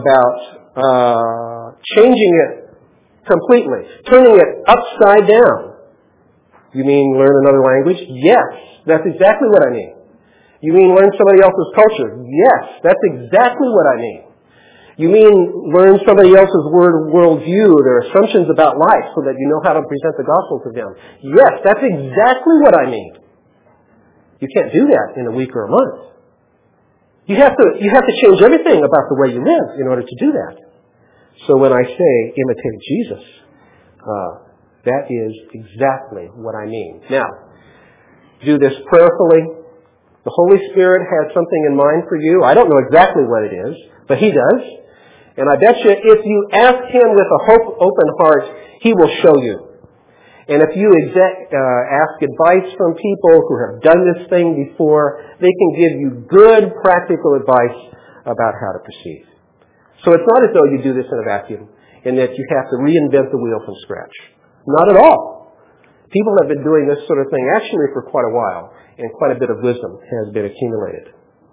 about changing it completely, turning it upside down. You mean learn another language? Yes, that's exactly what I mean. You mean learn somebody else's culture? Yes, that's exactly what I mean. You mean learn somebody else's worldview, their assumptions about life, so that you know how to present the gospel to them? Yes, that's exactly what I mean. You can't do that in a week or a month. You have to change everything about the way you live in order to do that. So when I say imitate Jesus, that is exactly what I mean. Now, do this prayerfully. The Holy Spirit has something in mind for you. I don't know exactly what it is, but he does. And I bet you if you ask him with a open heart, he will show you. And if you ask advice from people who have done this thing before, they can give you good practical advice about how to proceed. So it's not as though you do this in a vacuum and that you have to reinvent the wheel from scratch. Not at all. People have been doing this sort of thing actually for quite a while, and quite a bit of wisdom has been accumulated.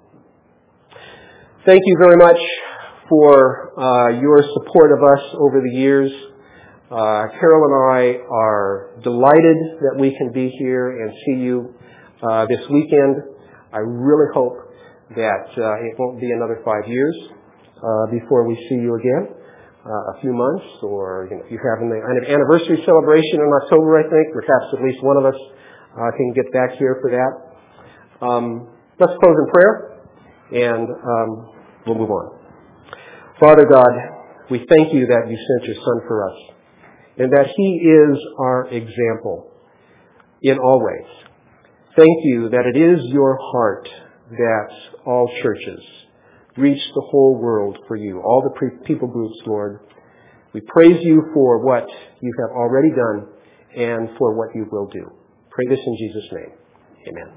Thank you very much for your support of us over the years. Carol and I are delighted that we can be here and see you this weekend. I really hope that it won't be another 5 years before we see you again. A few months, or if you're having an anniversary celebration in October, I think, perhaps at least one of us can get back here for that. Let's close in prayer, and we'll move on. Father God, we thank you that you sent your Son for us, and that he is our example in all ways. Thank you that it is your heart that all churches reach the whole world for you, all the people groups, Lord. We praise you for what you have already done and for what you will do. Pray this in Jesus' name. Amen.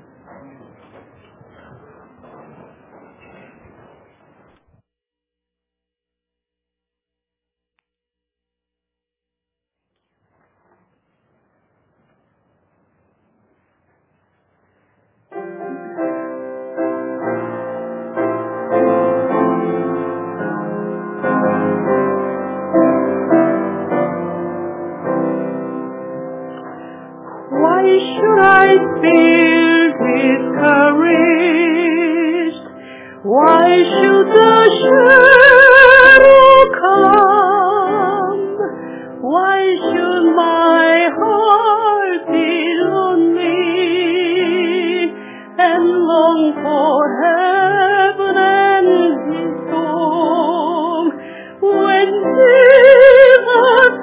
When Jesus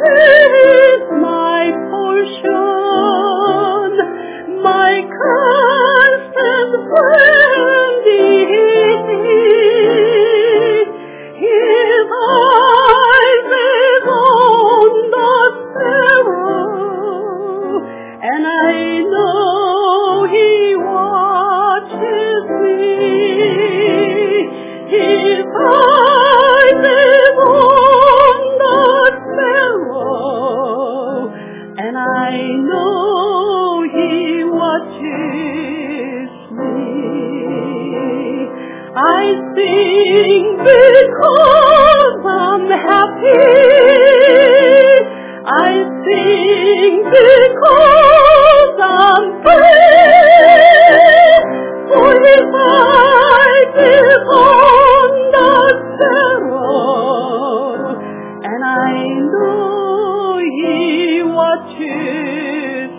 I sing because I'm happy. I sing because I'm free. For His light is on the sparrow, and I know He watches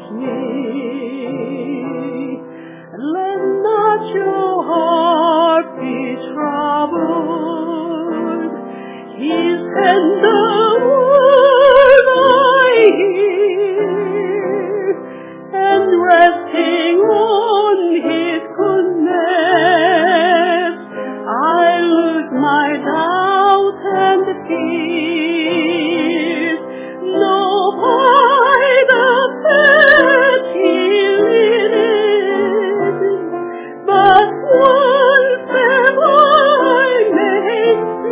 me. Let not your heart be troubled. He sent the word I hear, and resting on His goodness, I lose my doubt and fears. No, by the path He leadeth, but one step I may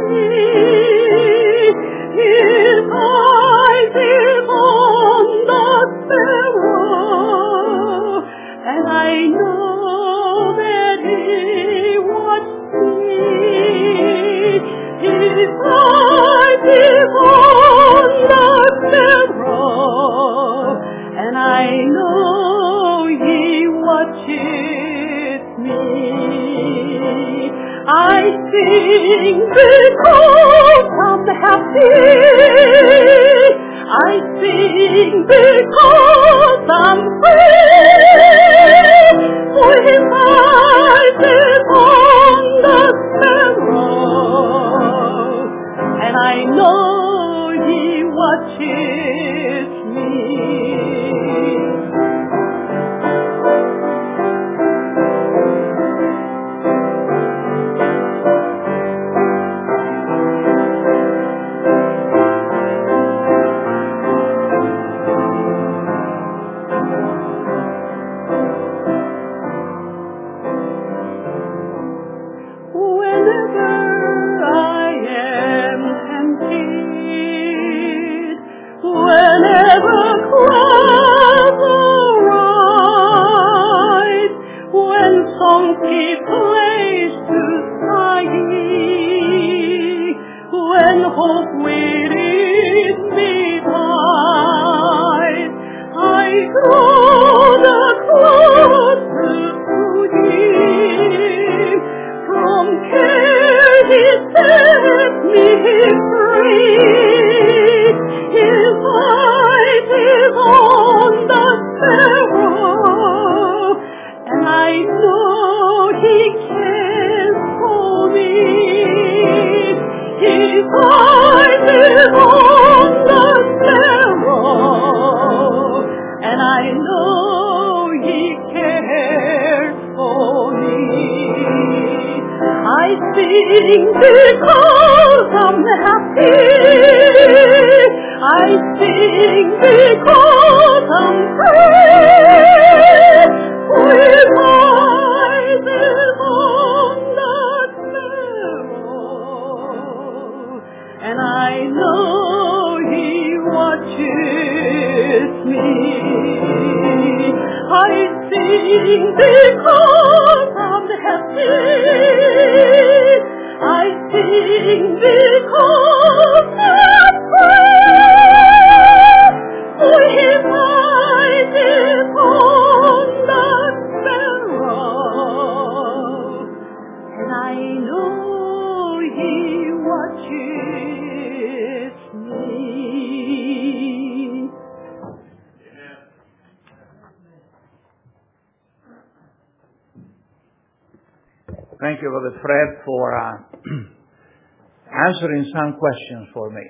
see. His eyes is on the sparrow, and I know that He watches me. His eyes is on the sparrow, and I know He watches me. I sing because I'm happy. I sing because I'm free. For His eyes is on the sparrow, and I know He watches me. Thank you, Brother Fred, for answering some questions for me.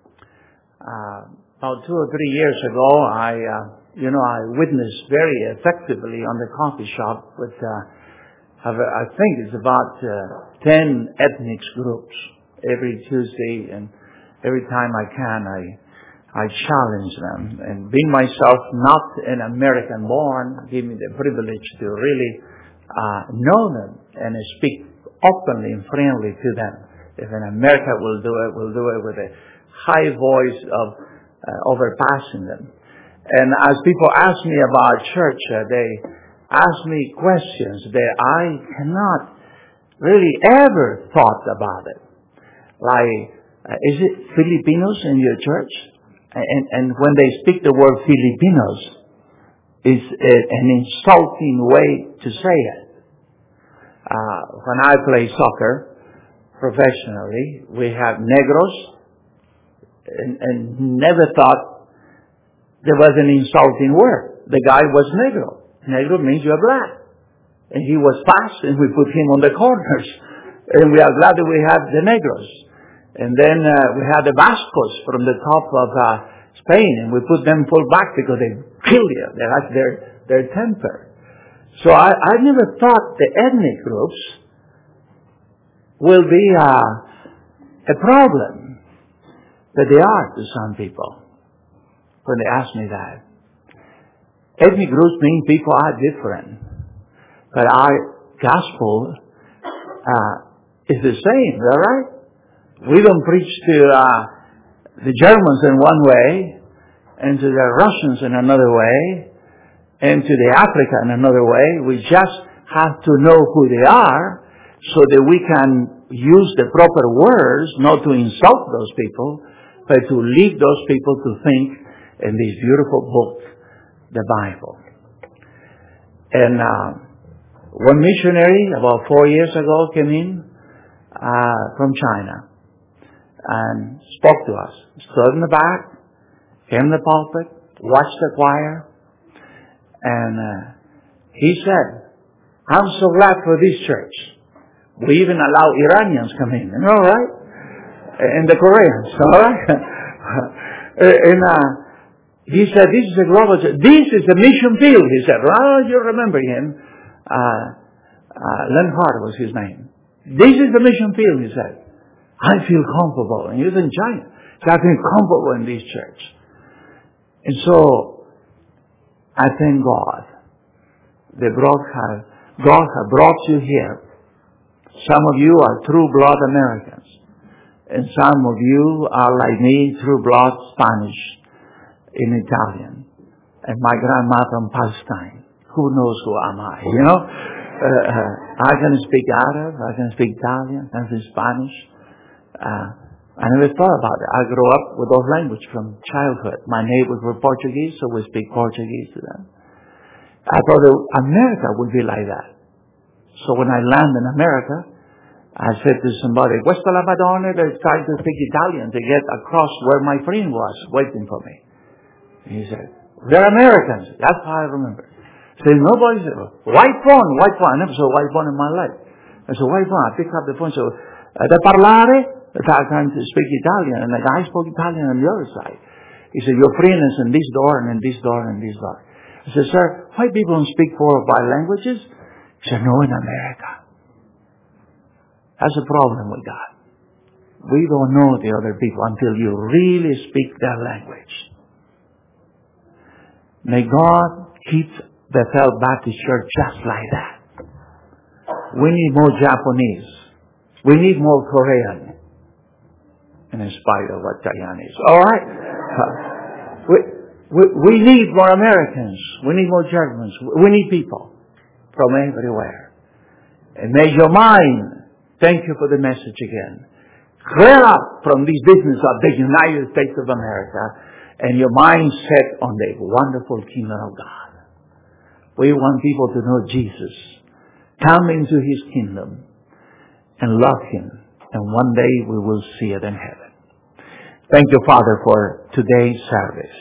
About 2 or 3 years ago, I witnessed very effectively on the coffee shop with, I think it's about 10 ethnic groups every Tuesday, and every time I can, I challenge them. And being myself not an American born, give me the privilege to really know them and speak openly and friendly to them. If an American will do it, we'll do it with a high voice of overpassing them. And as people ask me about church, they ask me questions that I cannot really ever thought about it. Like, is it Filipinos in your church? And when they speak the word Filipinos, it's an insulting way to say it. When I play soccer professionally, we have negros, and never thought there was an insulting word. The guy was negro. Negro means you're black. And he was fast, and we put him on the corners. And we are glad that we have the negros. And then we had the Vascos from the top of Spain, and we put them full back because they kill you. That's their temper. So I never thought the ethnic groups will be a problem, but they are to some people when they ask me that. Ethnic groups mean people are different, but our gospel is the same, all right? We don't preach to the Germans in one way, and to the Russians in another way, and to the Africa in another way. We just have to know who they are so that we can use the proper words, not to insult those people, but to lead those people to think in this beautiful book, the Bible. And one missionary about 4 years ago came in from China and spoke to us. Stood in the back, came in the pulpit, watched the choir, and he said, "I'm so glad for this church. We even allow Iranians come in." And all right? And the Koreans, all right? And he said, "This is a global church. This is a mission field," he said. Well, you remember him. Len Hart was his name. "This is the mission field," he said. "I feel comfortable." And he was in China. So I feel comfortable in this church. And so, I thank God that God has brought you here. Some of you are true blood Americans. And some of you are like me, true blood Spanish and Italian. And my grandma from Palestine. Who knows who am I, you know? I can speak Arab, I can speak Italian, I can speak Spanish. I never thought about it. I grew up with those languages from childhood. My neighbors were Portuguese, so we speak Portuguese to them. I thought that America would be like that. So when I landed in America, I said to somebody, "Questa la Madonna?" They're trying to speak Italian to get across where my friend was waiting for me. And he said, "They're Americans." That's how I remember. So nobody said, white phone. I never saw a white phone in my life. I said, white phone. I picked up the phone. So, da parlare? I started trying to speak Italian. And the guy spoke Italian on the other side. He said, "Your friend is in this door and in this door and in this door." I said, "Sir, white people don't speak 4 or 5 languages?" He said, "No, in America." That's a problem we got. We don't know the other people until you really speak their language. May God keep Bethel Baptist Church just like that. We need more Japanese. We need more Korean. And in spite of what Chinese. All right? We need more Americans. We need more Germans. We need people from everywhere. And may your mind, thank you for the message again, clear up from this business of the United States of America, and your mind set on the wonderful kingdom of God. We want people to know Jesus, come into His kingdom, and love Him. And one day we will see it in heaven. Thank you, Father, for today's service.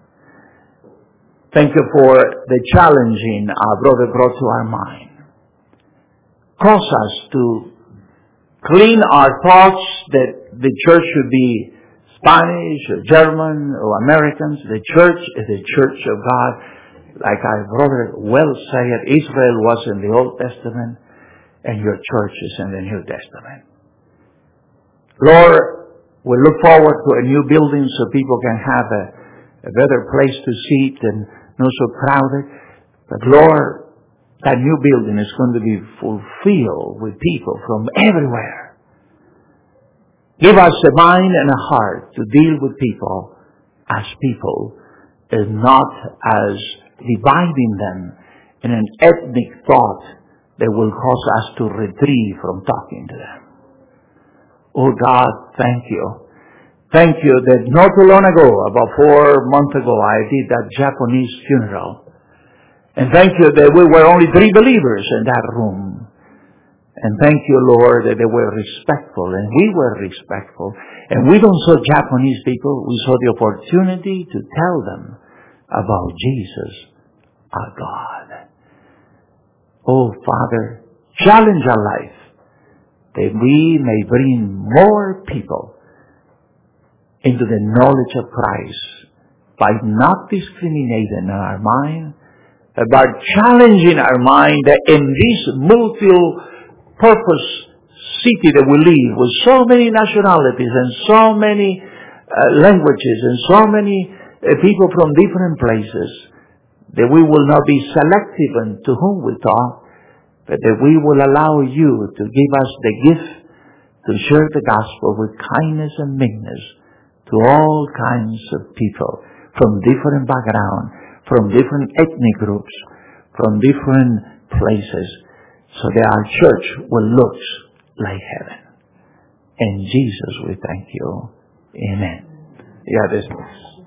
Thank you for the challenging our brother brought to our mind. Cause us to clean our thoughts that the church should be Spanish or German or Americans. The church is the church of God. Like our brother well said, Israel was in the Old Testament and your church is in the New Testament. Lord, we look forward to a new building so people can have a better place to sit and not so crowded. But Lord, that new building is going to be fulfilled with people from everywhere. Give us a mind and a heart to deal with people as people and not as dividing them in an ethnic thought that will cause us to retreat from talking to them. Oh God, thank you. Thank you that not too long ago, about 4 months ago, I did that Japanese funeral. And thank you that we were only 3 believers in that room. And thank you, Lord, that they were respectful, and we were respectful. And we don't saw Japanese people. We saw the opportunity to tell them about Jesus, our God. Oh, Father, challenge our life that we may bring more people into the knowledge of Christ by not discriminating in our mind, but challenging our mind that in this multi-purpose city that we live with so many nationalities and so many languages and so many people from different places, that we will not be selective in to whom we talk, but that we will allow you to give us the gift to share the gospel with kindness and meekness to all kinds of people from different backgrounds, from different ethnic groups, from different places, so that our church will look like heaven. In Jesus we thank you. Amen. Yeah, this.